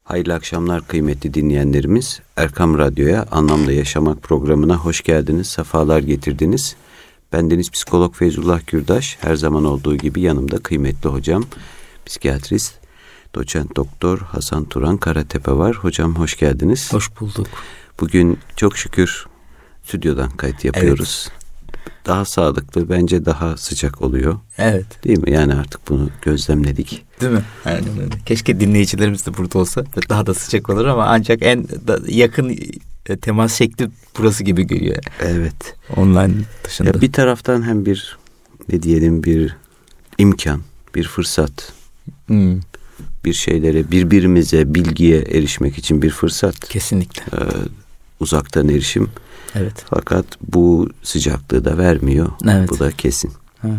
Hayırlı akşamlar kıymetli dinleyenlerimiz. Erkam Radyo'ya Anlamda Yaşamak programına hoş geldiniz, sefalar getirdiniz. Bendeniz psikolog Feyzullah Gürdaş. Her zaman olduğu gibi yanımda kıymetli hocam, psikiyatrist, doçent doktor Hasan Turan Karatepe var. Hocam hoş geldiniz. Hoş bulduk. Bugün çok şükür stüdyodan kayıt yapıyoruz. Evet. Daha sağlıklı, bence daha sıcak oluyor. Evet. Değil mi? Yani artık bunu gözlemledik. Değil mi? Aynen öyle. Keşke dinleyicilerimiz de burada olsa daha da sıcak olur ama ancak en yakın temas şekli burası gibi geliyor. Evet. Online dışında. Ya bir taraftan hem bir bir imkan, bir fırsat. Bir şeylere, birbirimize, bilgiye erişmek için bir fırsat. Kesinlikle. Uzaktan erişim. Evet. Fakat bu sıcaklığı da vermiyor. Evet. Bu da kesin. Evet.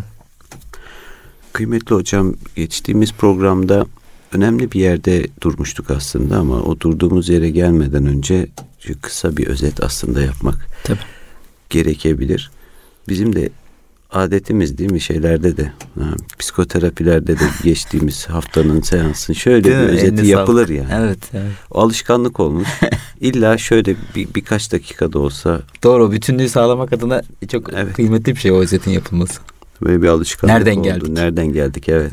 Kıymetli hocam, geçtiğimiz programda önemli bir yerde durmuştuk aslında ama o durduğumuz yere gelmeden önce kısa bir özet aslında yapmak gerekebilir. Bizim de adetimiz değil mi şeylerde de, psikoterapilerde de geçtiğimiz haftanın seansın şöyle bir özeti yapılır ya. Yani. Evet. O alışkanlık olmuş. İlla şöyle birkaç dakikada olsa. Doğru, bütünlüğü sağlamak adına çok kıymetli bir şey o özetin yapılması. Böyle bir alışkanlık Nereden oldu. geldik? Nereden geldik? Evet.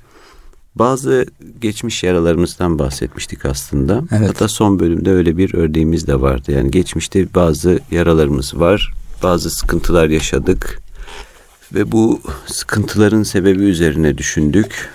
Bazı geçmiş yaralarımızdan bahsetmiştik aslında. Evet. Hatta son bölümde öyle bir örneğimiz de vardı. Yani geçmişte bazı yaralarımız var. Bazı sıkıntılar yaşadık. Ve bu sıkıntıların sebebi üzerine düşündük.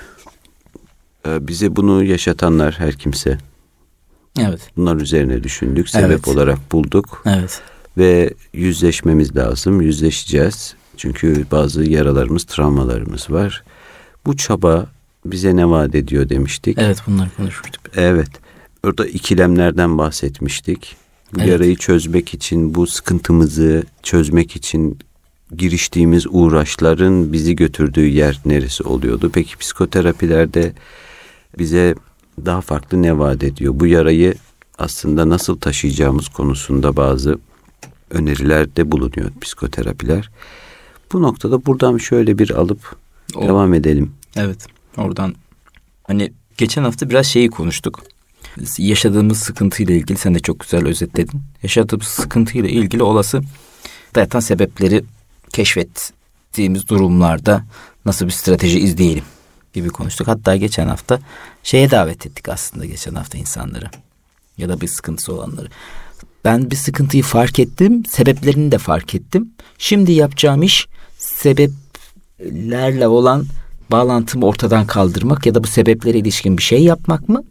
Bize bunu yaşatanlar her kimse. Evet. Bunlar üzerine düşündük. Sebep olarak bulduk. Evet. Ve yüzleşmemiz lazım. Yüzleşeceğiz. Çünkü bazı yaralarımız, travmalarımız var. Bu çaba bize ne vaat ediyor demiştik. Evet, bunları konuşmuştuk. Evet. Orada ikilemlerden bahsetmiştik. Bu yarayı çözmek için, bu sıkıntımızı çözmek için giriştiğimiz uğraşların bizi götürdüğü yer neresi oluyordu? Peki psikoterapilerde bize daha farklı ne vaat ediyor? Bu yarayı aslında nasıl taşıyacağımız konusunda bazı önerilerde bulunuyor psikoterapiler. Bu noktada buradan şöyle bir alıp devam edelim. Evet. Oradan hani geçen hafta biraz şeyi konuştuk. Yaşadığımız sıkıntıyla ilgili sen de çok güzel özetledin. Yaşadığımız sıkıntıyla ilgili olası yatan sebepleri keşfettiğimiz durumlarda nasıl bir strateji izleyelim gibi konuştuk. Hatta geçen hafta şeye davet ettik aslında insanları ya da bir sıkıntısı olanları. Ben bir sıkıntıyı fark ettim, sebeplerini de fark ettim. Şimdi yapacağım iş sebeplerle olan bağlantımı ortadan kaldırmak ya da bu sebeplere ilişkin bir şey yapmak mı?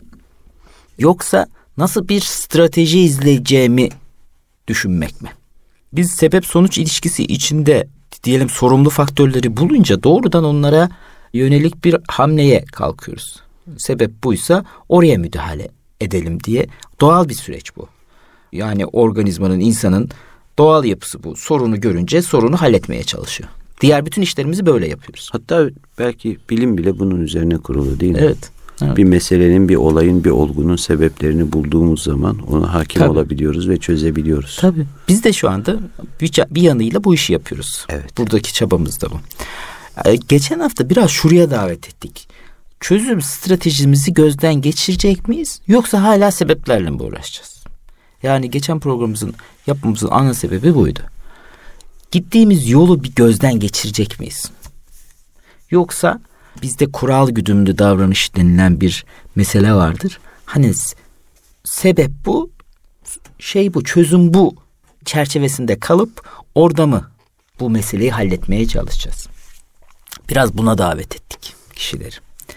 Yoksa nasıl bir strateji izleyeceğimi düşünmek mi? Biz sebep sonuç ilişkisi içinde diyelim sorumlu faktörleri bulunca doğrudan onlara yönelik bir hamleye kalkıyoruz. Sebep buysa oraya müdahale edelim diye doğal bir süreç bu. Yani organizmanın, insanın doğal yapısı bu. Sorunu görünce sorunu halletmeye çalışıyor. Diğer bütün işlerimizi böyle yapıyoruz. Hatta belki bilim bile bunun üzerine kurulu değil mi? Evet. Bir meselenin, bir olayın, bir olgunun sebeplerini bulduğumuz zaman ona hakim olabiliyoruz ve çözebiliyoruz. Tabii. Biz de şu anda bir yanıyla bu işi yapıyoruz. Evet. Buradaki çabamız da bu. Geçen hafta biraz şuraya davet ettik. Çözüm stratejimizi gözden geçirecek miyiz? Yoksa hala sebeplerle mi uğraşacağız? Yani geçen programımızın yapmamızın ana sebebi buydu. Gittiğimiz yolu bir gözden geçirecek miyiz? Yoksa bizde kural güdümlü davranış denilen bir mesele vardır. Hani sebep bu, bu, çözüm bu çerçevesinde kalıp orada mı bu meseleyi halletmeye çalışacağız? Biraz buna davet ettik kişileri.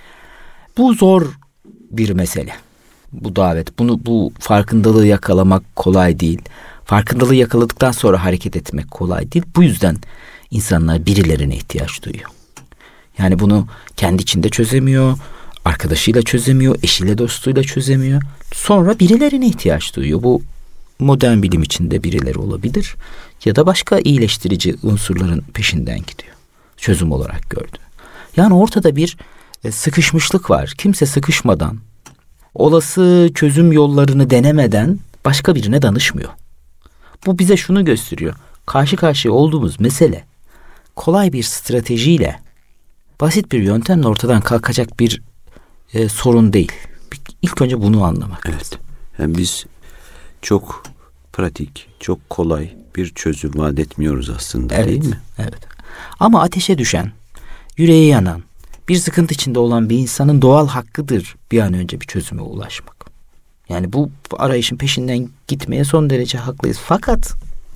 Bu zor bir mesele. Bu davet, bu farkındalığı yakalamak kolay değil. Farkındalığı yakaladıktan sonra hareket etmek kolay değil. Bu yüzden insanlar birilerine ihtiyaç duyuyor. Yani bunu kendi içinde çözemiyor, arkadaşıyla çözemiyor, eşiyle dostuyla çözemiyor. Sonra birilerine ihtiyaç duyuyor. Bu modern bilim içinde birileri olabilir ya da başka iyileştirici unsurların peşinden gidiyor. Çözüm olarak gördü. Yani ortada bir sıkışmışlık var. Kimse sıkışmadan, olası çözüm yollarını denemeden başka birine danışmıyor. Bu bize şunu gösteriyor. Karşı karşıya olduğumuz mesele kolay bir stratejiyle, basit bir yöntemle ortadan kalkacak bir sorun değil. İlk önce bunu anlamak Evet. lazım. Yani biz çok pratik, çok kolay bir çözüm vaat etmiyoruz aslında, Evet, değil mi? evet. Ama ateşe düşen, yüreği yanan, bir sıkıntı içinde olan bir insanın doğal hakkıdır bir an önce bir çözüme ulaşmak. Yani bu arayışın peşinden gitmeye son derece haklıyız. Fakat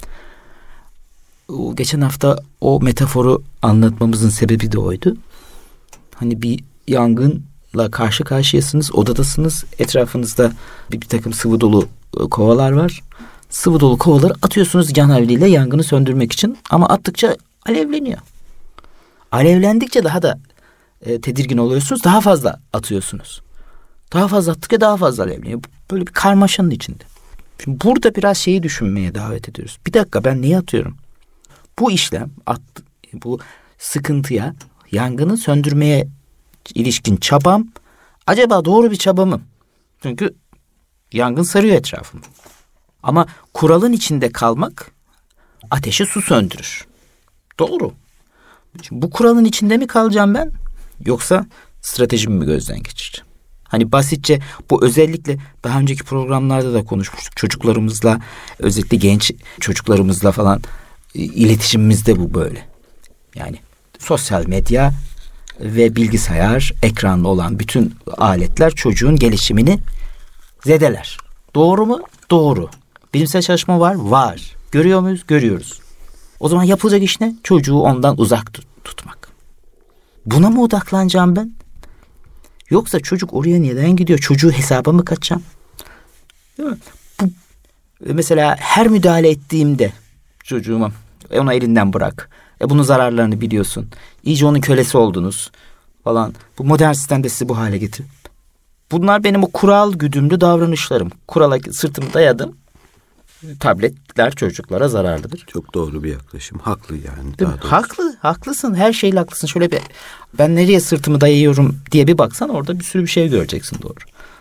geçen hafta o metaforu anlatmamızın sebebi de oydu. Hani bir yangınla karşı karşıyasınız, odadasınız, etrafınızda bir takım sıvı dolu kovalar var. Sıvı dolu kovaları atıyorsunuz yan havliyle yangını söndürmek için, ama attıkça alevleniyor. Alevlendikçe daha da tedirgin oluyorsunuz, daha fazla atıyorsunuz. Daha fazla attıkça daha fazla alevleniyor. Böyle bir karmaşanın içinde. Şimdi burada biraz şeyi düşünmeye davet ediyoruz. Bir dakika, ben niye atıyorum? Bu işlem, bu sıkıntıya, yangını söndürmeye ilişkin çabam acaba doğru bir çaba mı? Çünkü yangın sarıyor etrafımı. Ama kuralın içinde kalmak ateşe su söndürür. Doğru. Şimdi bu kuralın içinde mi kalacağım ben? Yoksa stratejimi mi gözden geçireceğim? Hani basitçe, bu özellikle daha önceki programlarda da konuşmuştuk. Çocuklarımızla, özellikle genç çocuklarımızla falan iletişimimizde bu böyle. Yani sosyal medya ve bilgisayar, ekranlı olan bütün aletler çocuğun gelişimini zedeler. Doğru mu? Doğru. Bilimsel çalışma var? Var. Görüyor muyuz? Görüyoruz. O zaman yapılacak iş ne? Çocuğu ondan uzak tutmak. Buna mı odaklanacağım ben? Yoksa çocuk oraya neden gidiyor? Çocuğu hesaba mı katacağım? Değil mi? Bu, mesela her müdahale ettiğimde çocuğuma, ona elinden bırak. Bunun zararlarını biliyorsun. İyice onun kölesi oldunuz falan. Bu modern sistemde sizi bu hale getir. Bunlar benim o kural güdümlü davranışlarım. Kurala sırtımı dayadım. Tabletler çocuklara zararlıdır. Çok doğru bir yaklaşım. Haklı yani. Değil mi? Haklısın. Her şeyle haklısın. Şöyle bir, ben nereye sırtımı dayıyorum diye bir baksan orada bir sürü bir şey göreceksin, doğru.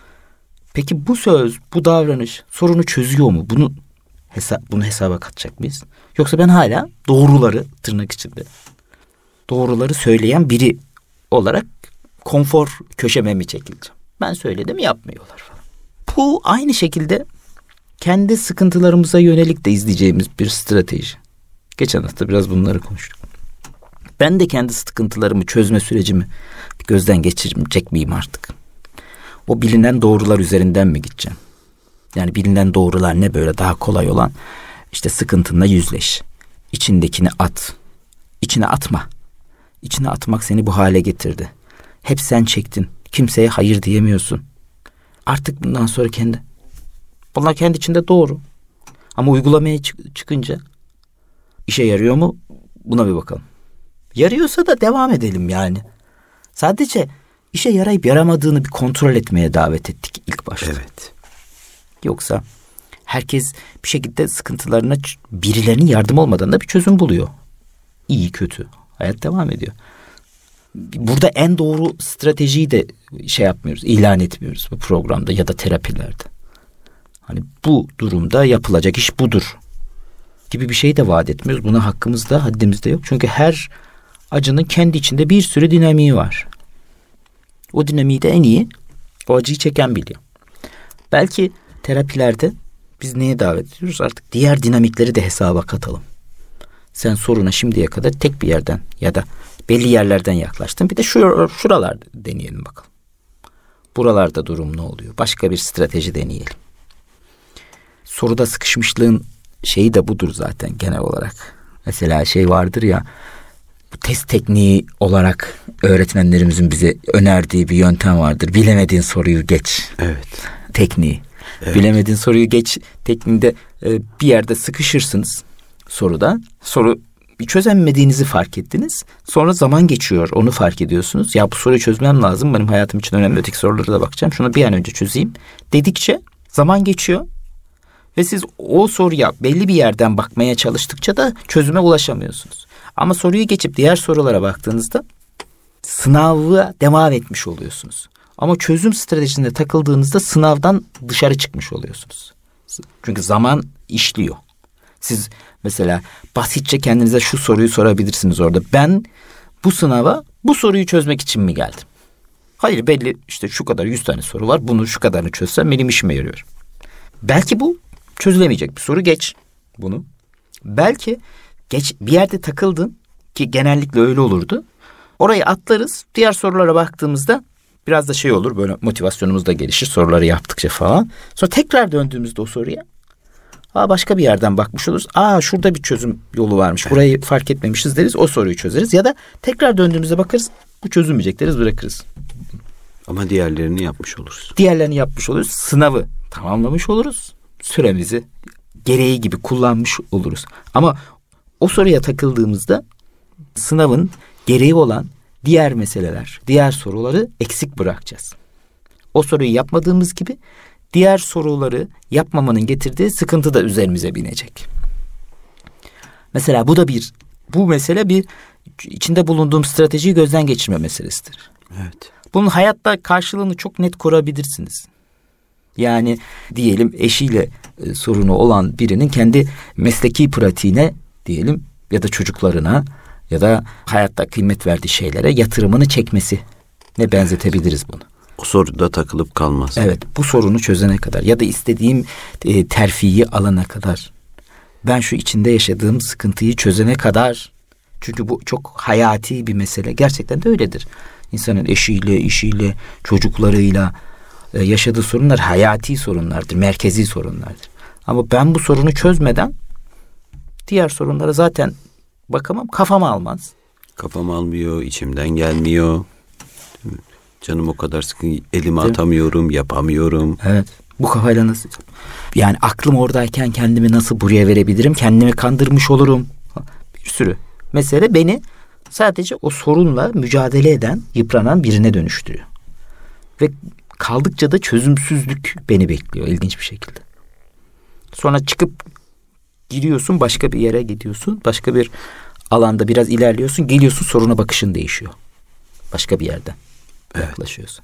Peki bu söz, bu davranış sorunu çözüyor mu? Bunu hesaba katacak mıyız? Yoksa ben hala doğruları, tırnak içinde, doğruları söyleyen biri olarak konfor köşeme mi çekileceğim? Ben söyledim, yapmıyorlar falan. Bu aynı şekilde kendi sıkıntılarımıza yönelik de izleyeceğimiz bir strateji. Geçen hafta biraz bunları konuştuk. Ben de kendi sıkıntılarımı çözme sürecimi gözden geçirecek miyim artık? O bilinen doğrular üzerinden mi gideceğim? Yani bilinen doğrular ne böyle daha kolay olan? İşte sıkıntınla yüzleş. İçindekini at. İçine atma. İçine atmak seni bu hale getirdi. Hep sen çektin. Kimseye hayır diyemiyorsun. Artık bundan sonra bunlar kendi içinde doğru. Ama uygulamaya çıkınca işe yarıyor mu? Buna bir bakalım. Yarıyorsa da devam edelim yani. Sadece işe yarayıp yaramadığını bir kontrol etmeye davet ettik ilk başta. Evet. Yoksa herkes bir şekilde sıkıntılarına birilerinin yardım olmadan da bir çözüm buluyor. İyi kötü. Hayat devam ediyor. Burada en doğru stratejiyi de yapmıyoruz, ilan etmiyoruz bu programda ya da terapilerde. Hani bu durumda yapılacak iş budur gibi bir şey de vaat etmiyoruz. Buna hakkımızda, haddimizde yok. Çünkü her acının kendi içinde bir sürü dinamiği var. O dinamiği de en iyi o acıyı çeken biliyor. Belki terapilerde biz neye davet ediyoruz? Artık diğer dinamikleri de hesaba katalım. Sen soruna şimdiye kadar tek bir yerden ya da belli yerlerden yaklaştın. Bir de şuralarda deneyelim bakalım. Buralarda durum ne oluyor? Başka bir strateji deneyelim. Soruda sıkışmışlığın şeyi de budur zaten genel olarak. Mesela vardır ya, bu test tekniği olarak öğretmenlerimizin bize önerdiği bir yöntem vardır. Bilemediğin soruyu geç. Evet. Tekniği. Evet. Bilemediğin soruyu geç tekniğinde bir yerde sıkışırsınız soruda. Soru çözemediğinizi fark ettiniz. Sonra zaman geçiyor, onu fark ediyorsunuz. Ya bu soruyu çözmem lazım. Benim hayatım için önemli. Öteki sorulara da bakacağım. Şunu bir an önce çözeyim dedikçe zaman geçiyor. Ve siz o soruya belli bir yerden bakmaya çalıştıkça da çözüme ulaşamıyorsunuz. Ama soruyu geçip diğer sorulara baktığınızda sınavı devam etmiş oluyorsunuz. Ama çözüm stratejisinde takıldığınızda sınavdan dışarı çıkmış oluyorsunuz. Çünkü zaman işliyor. Siz mesela basitçe kendinize şu soruyu sorabilirsiniz orada. Ben bu sınava bu soruyu çözmek için mi geldim? Hayır, belli işte şu kadar 100 tane soru var. Bunu şu kadarını çözsem benim işime yarıyor. Belki bu çözülemeyecek bir soru, geç bunu. Belki geç bir yerde takıldın ki genellikle öyle olurdu. Orayı atlarız. Diğer sorulara baktığımızda biraz da şey olur, böyle motivasyonumuz da gelişir soruları yaptıkça falan. Sonra tekrar döndüğümüzde o soruya başka bir yerden bakmış oluruz. Şurada bir çözüm yolu varmış. Burayı fark etmemişiz deriz. O soruyu çözeriz. Ya da tekrar döndüğümüzde bakarız. Bu çözülmeyecek deriz, bırakırız. Ama diğerlerini yapmış oluruz. Diğerlerini yapmış oluruz. Sınavı tamamlamış oluruz. Süremizi gereği gibi kullanmış oluruz. Ama o soruya takıldığımızda sınavın gereği olan diğer meseleler, diğer soruları eksik bırakacağız. O soruyu yapmadığımız gibi diğer soruları yapmamanın getirdiği sıkıntı da üzerimize binecek. Mesela bu mesele bir içinde bulunduğum stratejiyi gözden geçirme meselesidir. Evet. Bunun hayatta karşılığını çok net kurabilirsiniz. Yani diyelim eşiyle sorunu olan birinin kendi mesleki pratiğine diyelim ya da çocuklarına ya da hayatta kıymet verdiği şeylere yatırımını çekmesi ne benzetebiliriz bunu. O soruda takılıp kalmaz. Evet, bu sorunu çözene kadar ya da istediğim terfiyi alana kadar, ben şu içinde yaşadığım sıkıntıyı çözene kadar. Çünkü bu çok hayati bir mesele. Gerçekten de öyledir. İnsanın eşiyle, işiyle, çocuklarıyla yaşadığı sorunlar hayati sorunlardır, merkezi sorunlardır. Ama ben bu sorunu çözmeden diğer sorunlara zaten bakamam, kafam almaz. Kafam almıyor, içimden gelmiyor. Canım o kadar sıkın, elimi atamıyorum, yapamıyorum. Evet. Bu kafayla nasıl? Yani aklım oradayken kendimi nasıl buraya verebilirim? Kendimi kandırmış olurum. Bir sürü mesele beni sadece o sorunla mücadele eden, yıpranan birine dönüştürüyor. Ve kaldıkça da çözümsüzlük beni bekliyor ilginç bir şekilde. Sonra çıkıp giriyorsun, başka bir yere gidiyorsun. Başka bir alanda biraz ilerliyorsun. Geliyorsun, soruna bakışın değişiyor. Başka bir yerden yaklaşıyorsun.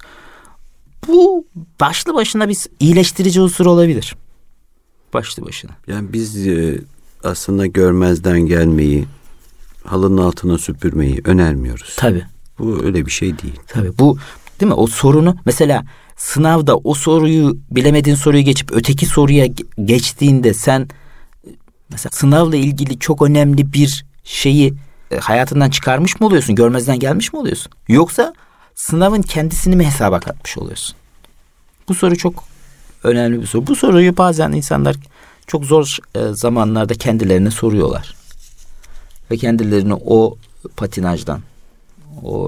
Bu başlı başına bir iyileştirici unsur olabilir. Başlı başına. Yani biz aslında görmezden gelmeyi, halının altına süpürmeyi önermiyoruz. Tabii. Bu öyle bir şey değil. Tabii bu, değil mi? O sorunu mesela sınavda o soruyu, bilemediğin soruyu geçip öteki soruya geçtiğinde sen mesela sınavla ilgili çok önemli bir şeyi hayatından çıkarmış mı oluyorsun? Görmezden gelmiş mi oluyorsun? Yoksa sınavın kendisini mi hesaba katmış oluyorsun? Bu soru çok önemli bir soru. Bu soruyu bazen insanlar çok zor zamanlarda kendilerine soruyorlar. Ve kendilerini o patinajdan, o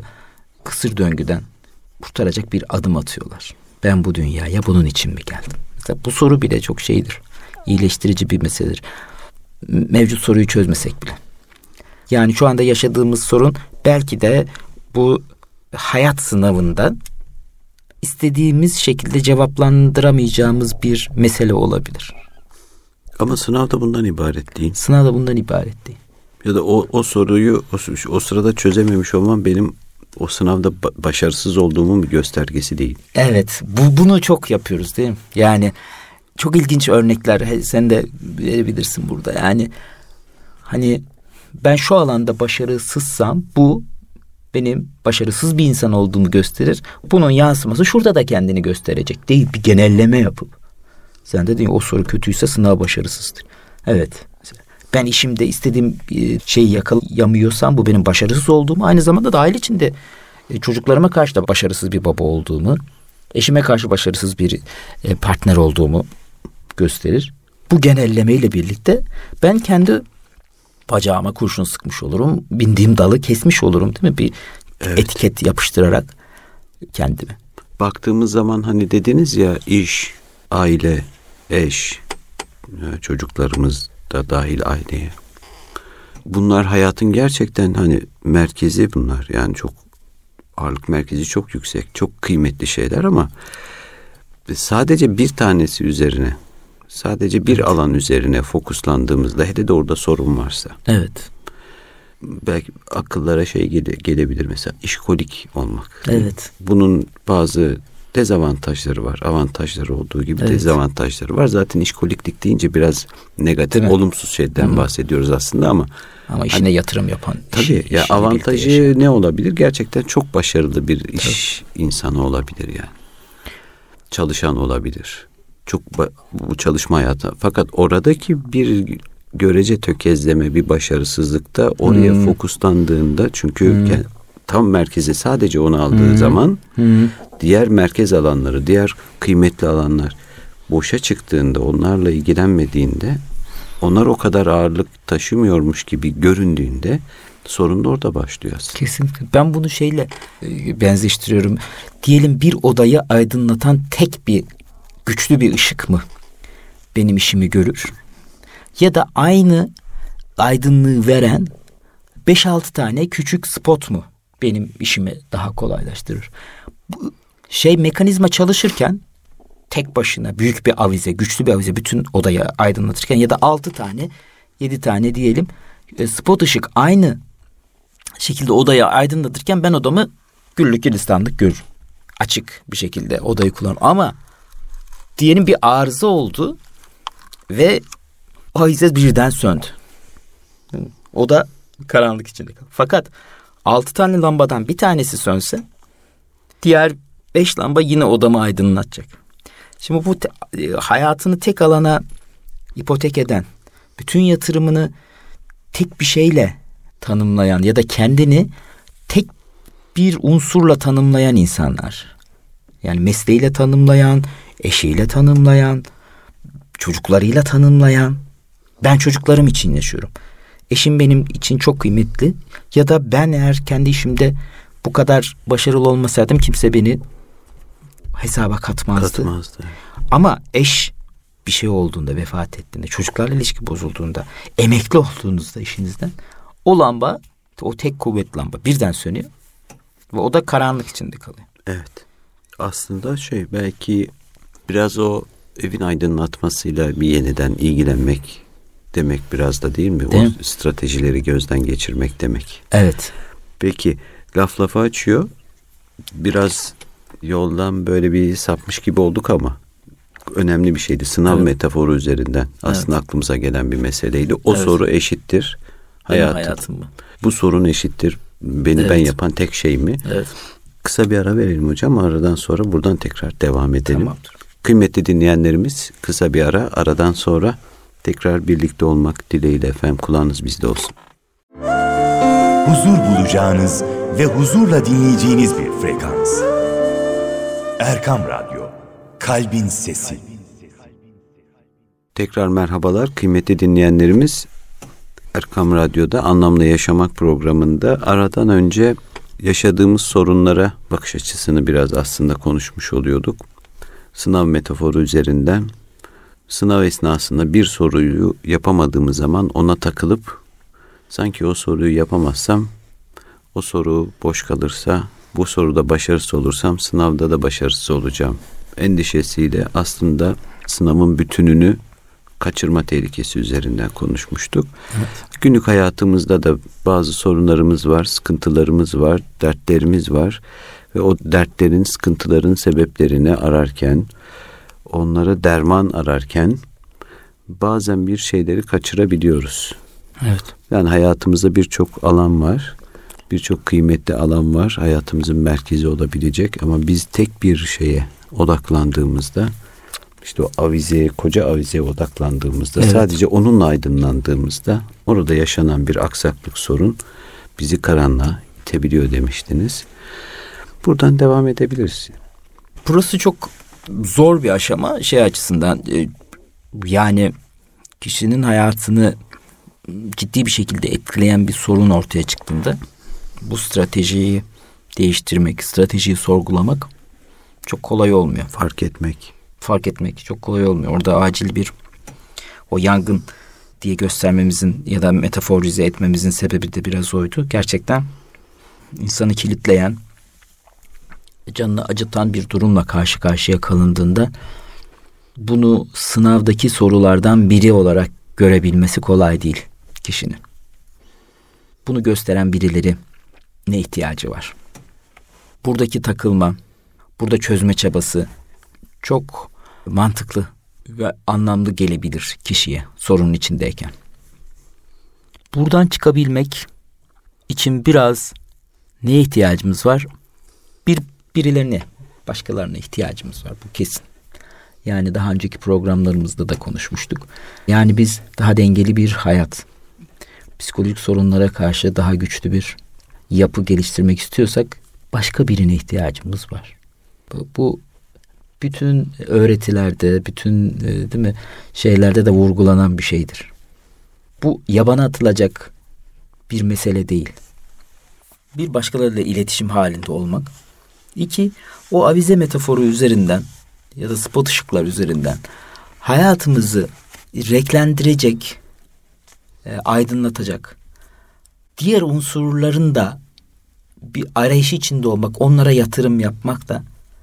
kısır döngüden kurtaracak bir adım atıyorlar. Ben bu dünyaya bunun için mi geldim? Mesela bu soru bile çok şeydir. İyileştirici bir meseledir. Mevcut soruyu çözmesek bile. Yani şu anda yaşadığımız sorun belki de bu hayat sınavından istediğimiz şekilde cevaplandıramayacağımız bir mesele olabilir. Ama sınav da bundan ibaret değil. Sınav da bundan ibaret değil. Ya da o soruyu o sırada çözememiş olmam benim o sınavda başarısız olduğumun bir göstergesi değil. Evet, bunu çok yapıyoruz değil mi? Yani çok ilginç örnekler, sen de verebilirsin burada. Yani hani ben şu alanda başarısızsam bu benim başarısız bir insan olduğumu gösterir. Bunun yansıması şurada da kendini gösterecek değil. Bir genelleme yapıp. Sen de diyorsun o soru kötüyse sınav başarısızdır. Evet. Ben işimde istediğim şeyi yakalayamıyorsam bu benim başarısız olduğumu, aynı zamanda da aile içinde çocuklarıma karşı da başarısız bir baba olduğumu, eşime karşı başarısız bir partner olduğumu gösterir. Bu genellemeyle birlikte ben kendi bacağıma kurşun sıkmış olurum. Bindiğim dalı kesmiş olurum, değil mi? Bir etiket yapıştırarak kendime. Baktığımız zaman hani dediniz ya, iş, aile, eş, çocuklarımız da dahil aileye. Bunlar hayatın gerçekten hani merkezi bunlar. Yani çok ağırlık merkezi çok yüksek, çok kıymetli şeyler ama sadece bir tanesi üzerine, sadece bir alan üzerine fokuslandığımızda, hele de orada sorun varsa. Evet. Belki akıllara şey gelebilir mesela, işkolik olmak. Evet. Bunun bazı dezavantajları var. Avantajları olduğu gibi Evet. dezavantajları var. Zaten işkoliklik deyince biraz negatif, olumsuz şeyden bahsediyoruz aslında ama işine yatırım yapan. Tabii ya, avantajı ne olabilir? Gerçekten çok başarılı bir iş insanı olabilir yani. Çalışan olabilir. Çok bu çalışma hayatı. Fakat oradaki bir görece tökezleme, bir başarısızlıkta oraya fokuslandığında, çünkü tam merkeze sadece onu aldığı zaman diğer merkez alanları, diğer kıymetli alanlar boşa çıktığında, onlarla ilgilenmediğinde, onlar o kadar ağırlık taşımıyormuş gibi göründüğünde sorun da orada başlıyor aslında. Kesinlikle. Ben bunu şeyle benzeştiriyorum. Diyelim bir odayı aydınlatan tek bir güçlü bir ışık mı benim işimi görür? Ya da aynı aydınlığı veren 5-6 tane küçük spot mu benim işimi daha kolaylaştırır? Bu mekanizma çalışırken tek başına büyük bir avize, güçlü bir avize bütün odayı aydınlatırken ya da 6 tane, 7 tane diyelim spot ışık aynı şekilde odayı aydınlatırken ben odamı güllük gülistanlık görürüm. Açık bir şekilde odayı kullanırım. Ama diyelim bir arıza oldu ve o avize birden söndü. Oda karanlık içinde kaldı. Fakat 6 tane lambadan bir tanesi sönse diğer 5 lamba yine odamı aydınlatacak. Şimdi bu hayatını tek alana ipotek eden, bütün yatırımını tek bir şeyle tanımlayan ya da kendini tek bir unsurla tanımlayan insanlar. Yani mesleğiyle tanımlayan, eşiyle tanımlayan, çocuklarıyla tanımlayan. Ben çocuklarım için yaşıyorum. Eşim benim için çok kıymetli. Ya da ben eğer kendi işimde bu kadar başarılı olmasaydım kimse beni hesaba katmazdı. Ama eş bir şey olduğunda, vefat ettiğinde, çocuklarla ilişki bozulduğunda, emekli olduğunuzda işinizden, o lamba, o tek kuvvet lamba birden sönüyor ve o da karanlık içinde kalıyor. Evet. Aslında belki biraz o evin aydınlatmasıyla bir yeniden ilgilenmek demek biraz da, değil mi? Değil o stratejileri gözden geçirmek demek. Evet. Peki laf lafa açıyor. Biraz yoldan böyle bir sapmış gibi olduk ama önemli bir şeydi. Sınav metaforu üzerinden aslında aklımıza gelen bir meseleydi. O soru eşittir hayatım mı? Bu sorun eşittir beni ben yapan tek şey mi? Evet. Kısa bir ara verelim hocam. Aradan sonra buradan tekrar devam edelim. Tamamdır. Kıymetli dinleyenlerimiz, kısa bir aradan sonra tekrar birlikte olmak dileğiyle efendim, kulağınız bizde olsun. Huzur bulacağınız ve huzurla dinleyeceğiniz bir frekans. Erkam Radyo, Kalbin Sesi. Tekrar merhabalar kıymetli dinleyenlerimiz. Erkam Radyo'da Anlamlı Yaşamak programında aradan önce yaşadığımız sorunlara bakış açısını biraz aslında konuşmuş oluyorduk. Sınav metaforu üzerinden, sınav esnasında bir soruyu yapamadığımız zaman ona takılıp sanki o soruyu yapamazsam, o soru boş kalırsa, bu soruda başarısız olursam sınavda da başarısız olacağım endişesiyle aslında sınavın bütününü kaçırma tehlikesi üzerinden konuşmuştuk. Evet. Günlük hayatımızda da bazı sorunlarımız var, sıkıntılarımız var, dertlerimiz var ve o dertlerin, sıkıntıların sebeplerini ararken, onlara derman ararken bazen bir şeyleri kaçırabiliyoruz. Evet. Yani hayatımızda birçok alan var, birçok kıymetli alan var, hayatımızın merkezi olabilecek ama biz tek bir şeye odaklandığımızda, İşte o avizeye, koca avizeye odaklandığımızda, sadece onunla aydınlandığımızda orada yaşanan bir aksaklık, sorun bizi karanlığa itebiliyor demiştiniz. Buradan devam edebiliriz. Burası çok zor bir aşama açısından, yani kişinin hayatını ciddi bir şekilde etkileyen bir sorun ortaya çıktığında bu stratejiyi değiştirmek, stratejiyi sorgulamak çok kolay olmuyor. Fark etmek çok kolay olmuyor. Orada acil bir o yangın diye göstermemizin ya da metaforize etmemizin sebebi de biraz oydu. Gerçekten insanı kilitleyen, canını acıtan bir durumla karşı karşıya kalındığında bunu sınavdaki sorulardan biri olarak görebilmesi kolay değil kişinin. Bunu gösteren birileri ne ihtiyacı var? Buradaki takılma, burada çözme çabası çok mantıklı ve anlamlı gelebilir kişiye sorunun içindeyken. Buradan çıkabilmek için biraz neye ihtiyacımız var? Birilerine, başkalarına ihtiyacımız var, bu kesin. Yani daha önceki programlarımızda da konuşmuştuk. Yani biz daha dengeli bir hayat, psikolojik sorunlara karşı daha güçlü bir yapı geliştirmek istiyorsak başka birine ihtiyacımız var. Bu bütün öğretilerde, bütün değil mi, şeylerde de vurgulanan bir şeydir. Bu yabana atılacak bir mesele değil. Bir, başkalarıyla iletişim halinde olmak. 2, o avize metaforu üzerinden ya da spot ışıklar üzerinden hayatımızı renklendirecek, aydınlatacak diğer unsurların da bir arayışı içinde olmak, onlara yatırım yapmak da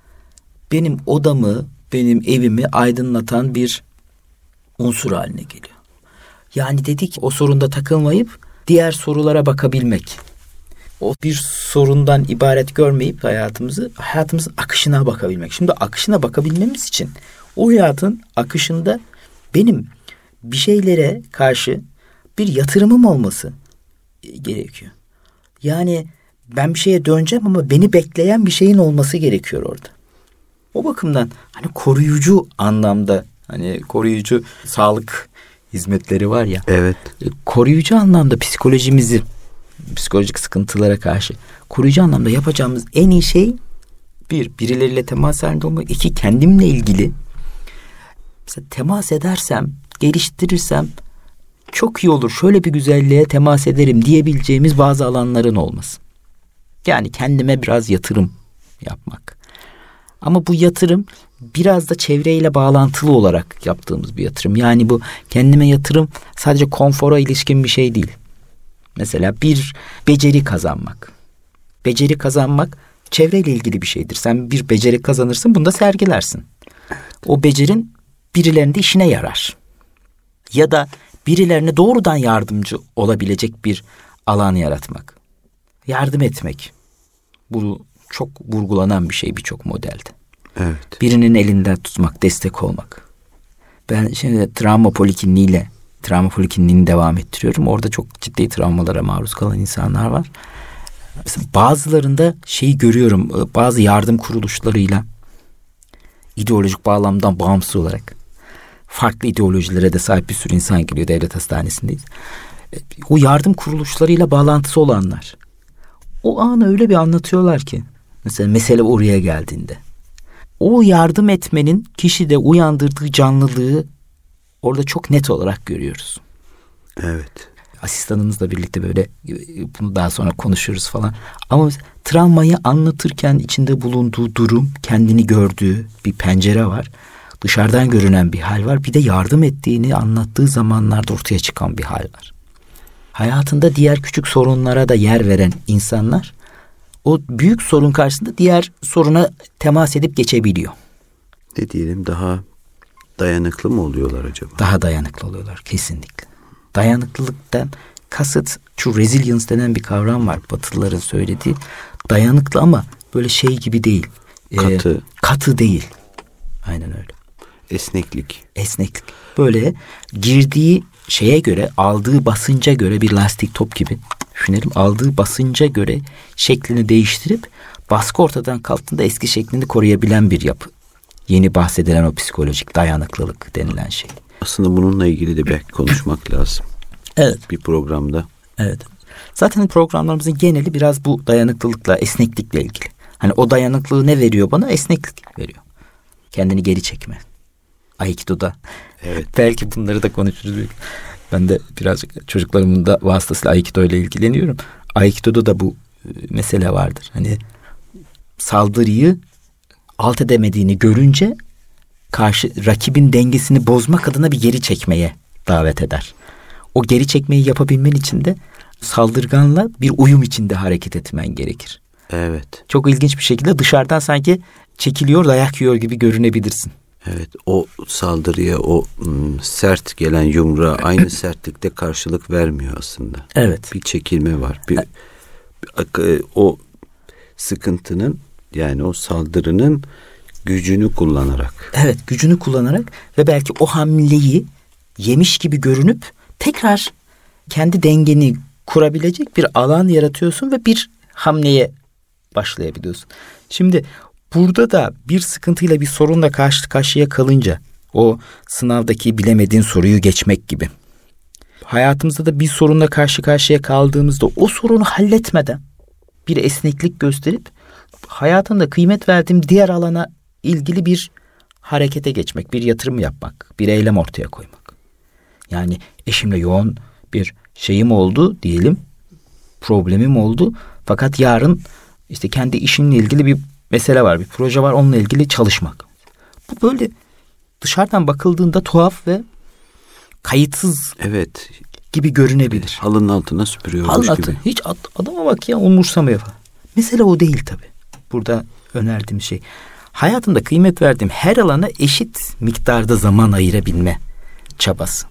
benim odamı, benim evimi aydınlatan bir unsur haline geliyor. Yani dedik, o sorunda takılmayıp diğer sorulara bakabilmek. O bir sorundan ibaret görmeyip hayatımızın akışına bakabilmek. Şimdi akışına bakabilmemiz için o hayatın akışında benim bir şeylere karşı bir yatırımım olması gerekiyor. Yani ben bir şeye döneceğim ama beni bekleyen bir şeyin olması gerekiyor orada. O bakımdan hani koruyucu anlamda, hani koruyucu sağlık hizmetleri var ya. Evet. Koruyucu anlamda psikolojimizi, psikolojik sıkıntılara karşı koruyucu anlamda yapacağımız en iyi şey, birileriyle temas halinde olmak. 2, kendimle ilgili mesela temas edersem, geliştirirsem çok iyi olur, şöyle bir güzelliğe temas ederim diyebileceğimiz bazı alanların olması. Yani kendime biraz yatırım yapmak. Ama bu yatırım biraz da çevreyle bağlantılı olarak yaptığımız bir yatırım. Yani bu kendime yatırım sadece konfora ilişkin bir şey değil. Mesela bir beceri kazanmak. Beceri kazanmak çevreyle ilgili bir şeydir. Sen bir beceri kazanırsın, bunu da sergilersin. O becerin birilerinin işine yarar. Ya da birilerine doğrudan yardımcı olabilecek bir alan yaratmak. Yardım etmek. Bu çok vurgulanan bir şey birçok modelde. Evet. Birinin elinden tutmak, destek olmak. Ben şimdi travma polikliniğini devam ettiriyorum. Orada çok ciddi travmalara maruz kalan insanlar var. Mesela bazılarında şeyi görüyorum, bazı yardım kuruluşlarıyla ideolojik bağlamdan bağımsız olarak farklı ideolojilere de sahip bir sürü insan geliyor, devlet hastanesindeyiz. O yardım kuruluşlarıyla bağlantısı olanlar o anı öyle bir anlatıyorlar ki, mesela mesele oraya geldiğinde o yardım etmenin kişide uyandırdığı canlılığı orada çok net olarak görüyoruz. Evet. Asistanımızla birlikte böyle bunu daha sonra konuşuruz falan. Ama travmayı anlatırken içinde bulunduğu durum, kendini gördüğü bir pencere var. Dışarıdan görünen bir hal var. Bir de yardım ettiğini anlattığı zamanlarda ortaya çıkan bir hal var. Hayatında diğer küçük sorunlara da yer veren insanlar o büyük sorun karşısında diğer soruna temas edip geçebiliyor. Ne diyelim, daha dayanıklı mı oluyorlar acaba? Daha dayanıklı oluyorlar kesinlikle. Dayanıklılıktan kasıt, şu resilience denen bir kavram var Batılıların söylediği. Dayanıklı ama böyle şey gibi değil. Katı. Katı değil. Aynen öyle. Esneklik. Esneklik. Böyle girdiği şeye göre, aldığı basınca göre bir lastik top gibi düşünelim. Aldığı basınca göre şeklini değiştirip baskı ortadan kalktığında eski şeklini koruyabilen bir yapı. Yeni bahsedilen o psikolojik dayanıklılık denilen şey. Aslında bununla ilgili de belki konuşmak lazım. Evet. Bir programda. Evet. Zaten programlarımızın geneli biraz bu dayanıklılıkla, esneklikle ilgili. Hani o dayanıklılığı ne veriyor bana? Esneklik veriyor. Kendini geri çekme. Aikido'da. Evet. Belki bunları da konuşuruz. Ben de birazcık çocuklarımın da vasıtasıyla Aikido ile ilgileniyorum. Aikido'da da bu mesele vardır. Hani saldırıyı alt edemediğini görünce karşı rakibin dengesini bozmak adına bir geri çekmeye davet eder. O geri çekmeyi yapabilmen için de saldırganla bir uyum içinde hareket etmen gerekir. Evet. Çok ilginç bir şekilde dışarıdan sanki çekiliyor, dayak yiyor gibi görünebilirsin. Evet, o saldırıya, o sert gelen yumruğa aynı sertlikte karşılık vermiyor aslında. Evet. Bir çekilme var. O sıkıntının Yani o saldırının gücünü kullanarak. Evet, gücünü kullanarak ve belki o hamleyi yemiş gibi görünüp tekrar kendi dengeni kurabilecek bir alan yaratıyorsun ve bir hamleye başlayabiliyorsun. Şimdi burada da bir sıkıntıyla, bir sorunla karşı karşıya kalınca, o sınavdaki bilemediğin soruyu geçmek gibi, hayatımızda da bir sorunla karşı karşıya kaldığımızda o sorunu halletmeden bir esneklik gösterip hayatında kıymet verdiğim diğer alana ilgili bir harekete geçmek, bir yatırım yapmak, bir eylem ortaya koymak. Yani eşimle yoğun bir şeyim oldu diyelim, problemim oldu. Fakat yarın işte kendi işimle ilgili bir mesele var, bir proje var, onunla ilgili çalışmak. Bu böyle dışarıdan bakıldığında tuhaf ve kayıtsız Evet. gibi görünebilir. Halının altına süpürüyormuş gibi. Hiç adama bak ya, umursamıyor falan. Mesele o değil tabii. Burada önerdiğim şey, hayatımda kıymet verdiğim her alana eşit miktarda zaman ayırabilme çabası.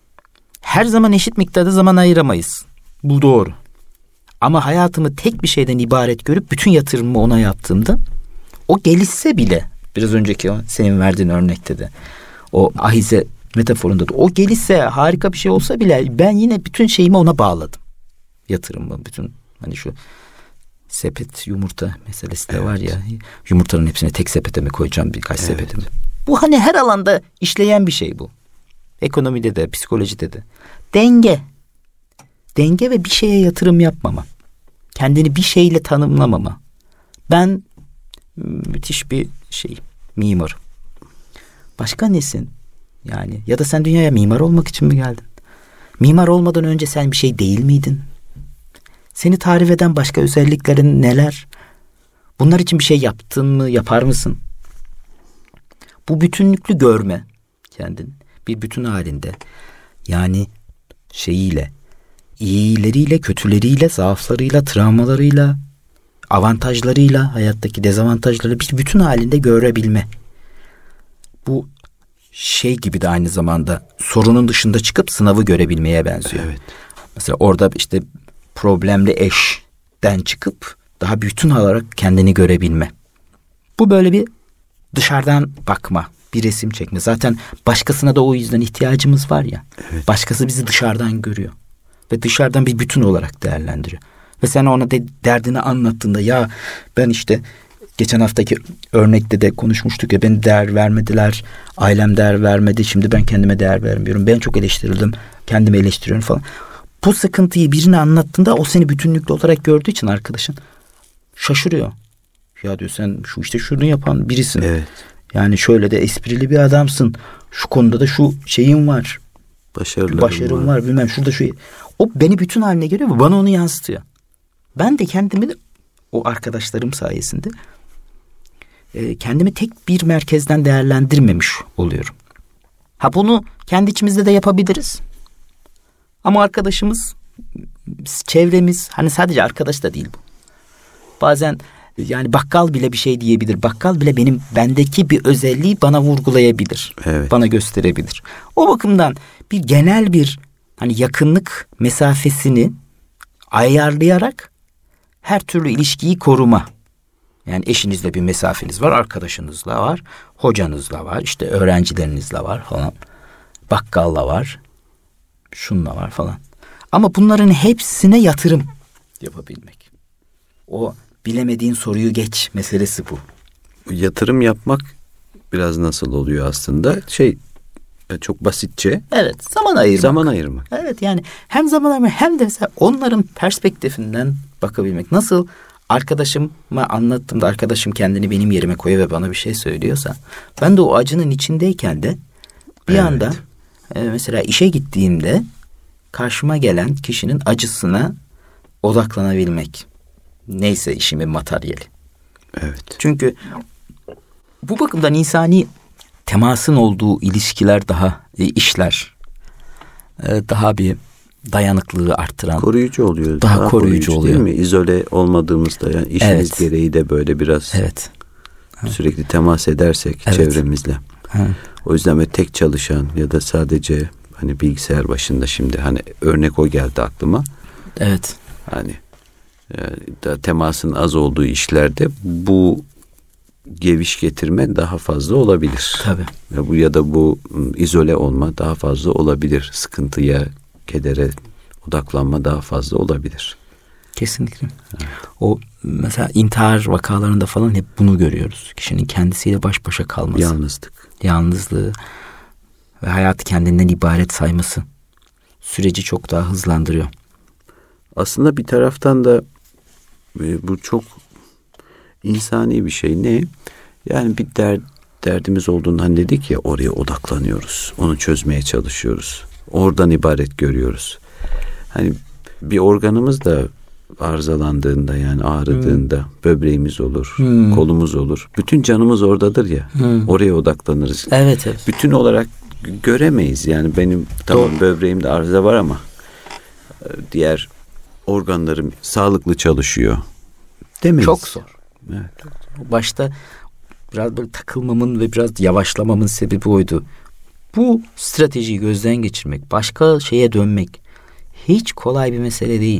Her zaman eşit miktarda zaman ayıramayız. Bu doğru. Ama hayatımı tek bir şeyden ibaret görüp bütün yatırımımı ona yaptığımda, o gelişse bile, biraz önceki senin verdiğin örnekte de, o ahize metaforunda da, o gelişse, harika bir şey olsa bile ben yine bütün şeyimi ona bağladım. Yatırımımı, bütün hani şu sepet yumurta meselesi de var ya, yumurtanın hepsini tek sepete mi koyacağım, birkaç sepete mi? Bu hani her alanda işleyen bir şey bu. Ekonomide de, psikolojide de. Denge. Denge ve bir şeye yatırım yapmama. Kendini bir şeyle tanımlamama. Ben müthiş bir mimarım. Başka nesin? Yani ya da sen dünyaya mimar olmak için mi geldin? Mimar olmadan önce sen bir şey değil miydin? Seni tarif eden başka özelliklerin neler? Bunlar için bir şey yaptın mı, yapar mısın? Bu bütünlüklü görme kendini bir bütün halinde. Yani şeyiyle, iyileriyle, kötüleriyle, zaaflarıyla, travmalarıyla, avantajlarıyla, hayattaki dezavantajları bir bütün halinde görebilme. Bu şey gibi de aynı zamanda sorunun dışında çıkıp sınavı görebilmeye benziyor. Evet. Mesela orada işte problemli eşten çıkıp daha bütün olarak kendini görebilme. Bu böyle bir dışarıdan bakma, bir resim çekme. Zaten başkasına da o yüzden ihtiyacımız var ya. Evet. Başkası bizi dışarıdan görüyor ve dışarıdan bir bütün olarak değerlendiriyor. Ve sen ona derdini anlattığında, ya ben işte geçen haftaki örnekte de konuşmuştuk ya, beni değer vermediler, ailem değer vermedi, şimdi ben kendime değer vermiyorum, ben çok eleştirildim, kendimi eleştiriyorum falan. Bu sıkıntıyı birine anlattığında o seni bütünlüklü olarak gördüğü için arkadaşın şaşırıyor. Ya diyor, sen şu işte şunu yapan birisin. Evet. Yani şöyle de esprili bir adamsın. Şu konuda da şu şeyin var. Başarım var. Bilmem şurada şu. O beni bütün haline görüyor ve bana onu yansıtıyor. Ben de kendimi o arkadaşlarım sayesinde kendimi tek bir merkezden değerlendirmemiş oluyorum. Ha, bunu kendi içimizde de yapabiliriz. Ama arkadaşımız, çevremiz, hani sadece arkadaş da değil bu. Bazen yani bakkal bile bir şey diyebilir. Bakkal bile bendeki bir özelliği bana vurgulayabilir. Evet. Bana gösterebilir. O bakımdan bir genel bir hani yakınlık mesafesini ayarlayarak her türlü ilişkiyi koruma. Yani eşinizle bir mesafeniz var, arkadaşınızla var, hocanızla var, işte öğrencilerinizle var falan. Bakkalla var, şunla var falan. Ama bunların hepsine yatırım yapabilmek. O bilemediğin soruyu geç meselesi bu. Yatırım yapmak biraz nasıl oluyor aslında? Çok basitçe. Evet, zaman ayırmak. Zaman ayırmak. Evet, yani hem zaman ayırmak hem de mesela onların perspektifinden bakabilmek. Nasıl arkadaşıma anlattığımda arkadaşım kendini benim yerime koyuyor ve bana bir şey söylüyorsa, ben de o acının içindeyken de bir anda mesela işe gittiğimde karşıma gelen kişinin acısına odaklanabilmek. Neyse işimin materyali. Evet. Çünkü bu bakımdan insani temasın olduğu ilişkiler daha işler daha bir dayanıklılığı arttıran, koruyucu oluyor. Daha koruyucu oluyor. Değil mi? İzole olmadığımızda, yani işimiz gereği de böyle biraz sürekli temas edersek çevremizle. Evet. O yüzden böyle tek çalışan ya da sadece hani bilgisayar başında, şimdi hani örnek o geldi aklıma. Evet. Hani temasın az olduğu işlerde bu geviş getirme daha fazla olabilir. Tabii. Ya da bu izole olma daha fazla olabilir. Sıkıntıya, kedere odaklanma daha fazla olabilir. Kesinlikle. Evet. O mesela intihar vakalarında falan hep bunu görüyoruz. Kişinin kendisiyle baş başa kalması. Yalnızlığı ve hayatı kendinden ibaret sayması süreci çok daha hızlandırıyor. Aslında bir taraftan da bu çok insani bir şey. Ne? Yani bir derdimiz olduğundan dedik ya, oraya odaklanıyoruz. Onu çözmeye çalışıyoruz. Oradan ibaret görüyoruz. Hani bir organımız da arızalandığında, yani ağrıdığında böbreğimiz olur, kolumuz olur. Bütün canımız oradadır ya. Oraya odaklanırız. Evet. Bütün olarak göremeyiz. Yani benim böbreğimde arıza var ama diğer organlarım sağlıklı çalışıyor demeyiz. Çok zor. Evet. Başta biraz böyle takılmamın ve biraz yavaşlamamın sebebi oydu. Bu stratejiyi gözden geçirmek, başka şeye dönmek hiç kolay bir mesele değil.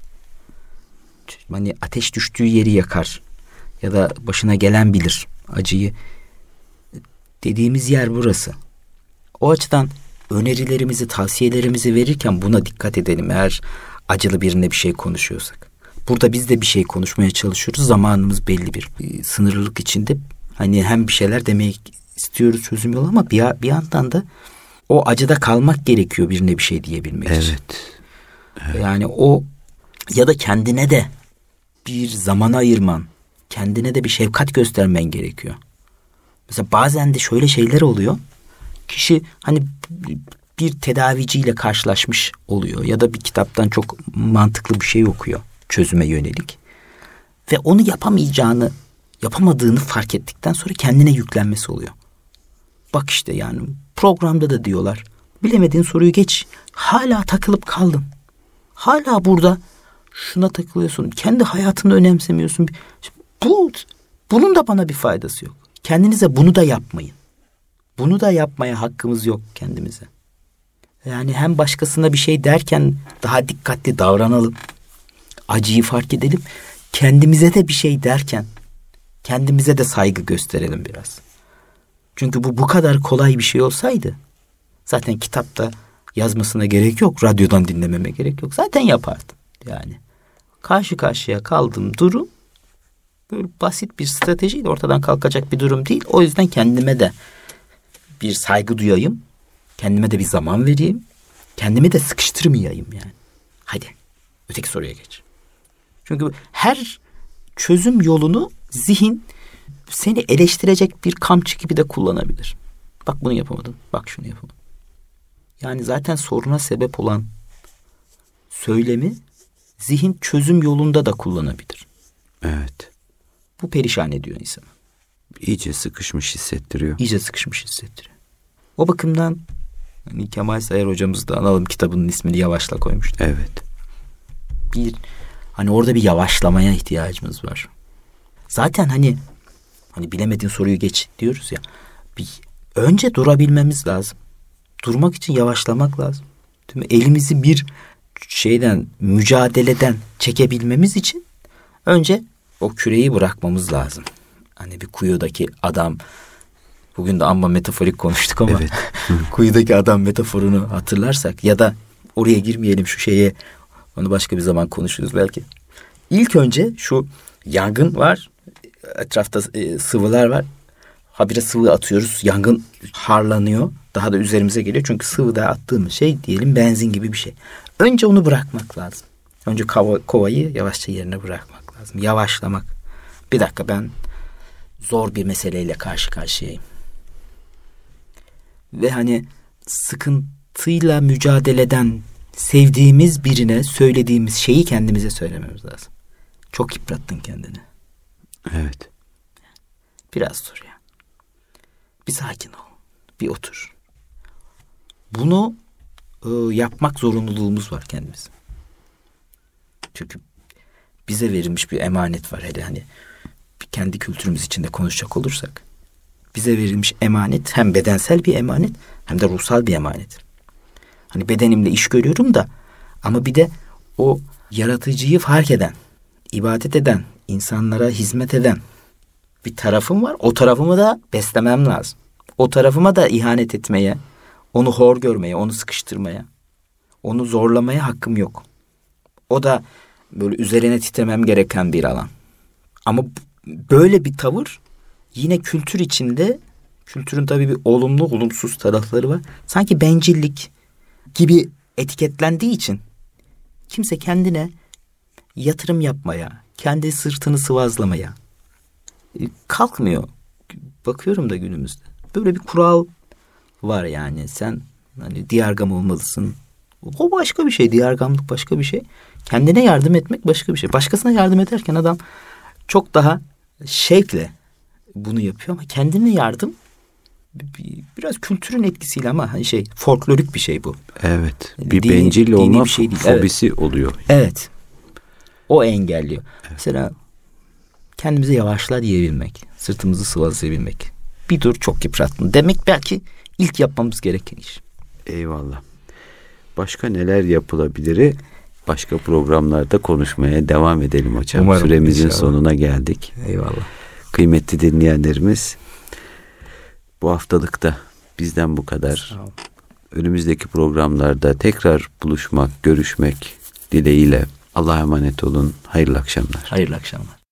Hani ateş düştüğü yeri yakar ya da başına gelen bilir acıyı. Dediğimiz yer burası. O açıdan önerilerimizi, tavsiyelerimizi verirken buna dikkat edelim. Eğer acılı birine bir şey konuşuyorsak. Burada biz de bir şey konuşmaya çalışıyoruz. Zamanımız belli bir sınırlılık içinde. Hani hem bir şeyler demek istiyoruz, çözüm yolu, ama bir yandan da o acıda kalmak gerekiyor birine bir şey diyebilmek için. Evet. Yani o ya da kendine de bir zaman ayırman, kendine de bir şefkat göstermen gerekiyor. Mesela bazen de şöyle şeyler oluyor. Kişi hani bir tedaviciyle karşılaşmış oluyor ya da bir kitaptan çok mantıklı bir şey okuyor çözüme yönelik. Ve onu yapamadığını fark ettikten sonra kendine yüklenmesi oluyor. Bak işte, yani programda da diyorlar, bilemediğin soruyu geç. Hala takılıp kaldın. Hala burada şuna takılıyorsun. Kendi hayatını önemsemiyorsun. Bunun da bana bir faydası yok. Kendinize bunu da yapmayın. Bunu da yapmaya hakkımız yok kendimize. Yani hem başkasına bir şey derken daha dikkatli davranalım. Acıyı fark edelim. Kendimize de bir şey derken kendimize de saygı gösterelim biraz. Çünkü bu kadar kolay bir şey olsaydı zaten kitapta yazmasına gerek yok. Radyodan dinlememe gerek yok. Zaten yapardım. Yani karşı karşıya kaldığım durum böyle basit bir stratejiyle ortadan kalkacak bir durum değil. O yüzden kendime de bir saygı duyayım. Kendime de bir zaman vereyim. Kendimi de sıkıştırmayayım yani. Hadi öteki soruya geç. Çünkü her çözüm yolunu zihin seni eleştirecek bir kamçı gibi de kullanabilir. Bak bunu yapamadın. Bak şunu yapamadın. Yani zaten soruna sebep olan söylemi zihin çözüm yolunda da kullanabilir. Evet. Bu perişan ediyor insanı. İyice sıkışmış hissettiriyor. O bakımdan hani Kemal Sayar hocamız da analım kitabının ismini Yavaşla koymuştu. Evet. Hani orada bir yavaşlamaya ihtiyacımız var. Zaten hani bilemediğin soruyu geç diyoruz ya. Önce durabilmemiz lazım. Durmak için yavaşlamak lazım. Değil mi? Elimizi bir mücadeleden çekebilmemiz için önce o küreyi bırakmamız lazım. Hani bir kuyudaki adam, bugün de amma metaforik konuştuk ama evet. Kuyudaki adam metaforunu hatırlarsak ya da oraya girmeyelim, şu şeye, onu başka bir zaman konuşuruz belki. İlk önce şu yangın var, etrafta sıvılar var. Habire sıvı atıyoruz, yangın harlanıyor, daha da üzerimize geliyor. Çünkü sıvıda attığımız şey diyelim benzin gibi bir şey. Önce onu bırakmak lazım. Önce kovayı yavaşça yerine bırakmak lazım. Yavaşlamak. Bir dakika, ben zor bir meseleyle karşı karşıyayım. Ve hani sıkıntıyla mücadeleden sevdiğimiz birine söylediğimiz şeyi kendimize söylememiz lazım. Çok yıprattın kendini. Evet. Biraz dur ya. Bir sakin ol. Bir otur. Bunu yapmak zorunluluğumuz var kendimize. Çünkü bize verilmiş bir emanet var. Hele hani kendi kültürümüz içinde konuşacak olursak, bize verilmiş emanet hem bedensel bir emanet hem de ruhsal bir emanet. Hani bedenimle iş görüyorum da ama bir de o yaratıcıyı fark eden, ibadet eden, insanlara hizmet eden bir tarafım var. O tarafımı da beslemem lazım. O tarafıma da ihanet etmeye, onu hor görmeye, onu sıkıştırmaya, onu zorlamaya hakkım yok. O da böyle üzerine titremem gereken bir alan. Ama böyle bir tavır yine kültür içinde, kültürün tabii bir olumlu olumsuz tarafları var. Sanki bencillik gibi etiketlendiği için kimse kendine yatırım yapmaya, kendi sırtını sıvazlamaya kalkmıyor. Bakıyorum da günümüzde. Böyle bir kural var yani. Sen hani diyargam olmalısın. O başka bir şey. Diyargamlık başka bir şey. Kendine yardım etmek başka bir şey. Başkasına yardım ederken adam çok daha şevkle bunu yapıyor ama kendine yardım biraz kültürün etkisiyle ama hani folklorik bir şey bu. Evet. Bir bencil olma bir şey değil. fobisi oluyor. Evet. O engelliyor. Evet. Mesela kendimize yavaşla diyebilmek, sırtımızı sıvazlayabilmek. Bir dur, çok yıprattın demek belki ilk yapmamız gereken iş. Eyvallah. Başka neler yapılabilir? Başka programlarda konuşmaya devam edelim hocam. Umarım, süremizin inşallah. sonuna geldik. Eyvallah. Kıymetli dinleyenlerimiz, bu haftalıkta bizden bu kadar. Sağ olun. Önümüzdeki programlarda tekrar buluşmak, görüşmek dileğiyle. Allah'a emanet olun. Hayırlı akşamlar. Hayırlı akşamlar.